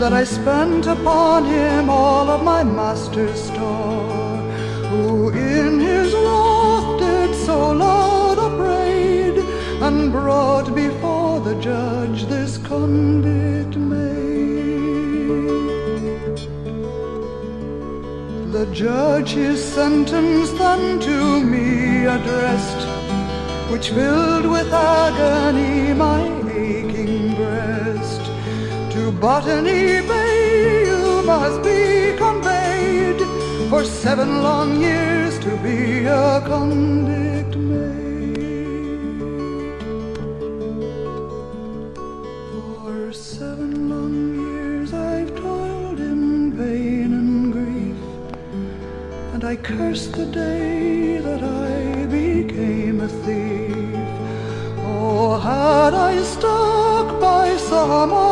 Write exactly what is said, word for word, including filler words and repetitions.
that I spent upon him all of my master's store, who in his wrath did so loud upbraid, and brought before the judge this convict maid. The judge his sentence then to me addressed, which filled with agony my aching breast. To Botany Bay you must be conveyed, for seven long years to be a convict maid. For seven long years I've toiled in pain and grief, and I curse the day that I became a thief. Oh, had I stuck by some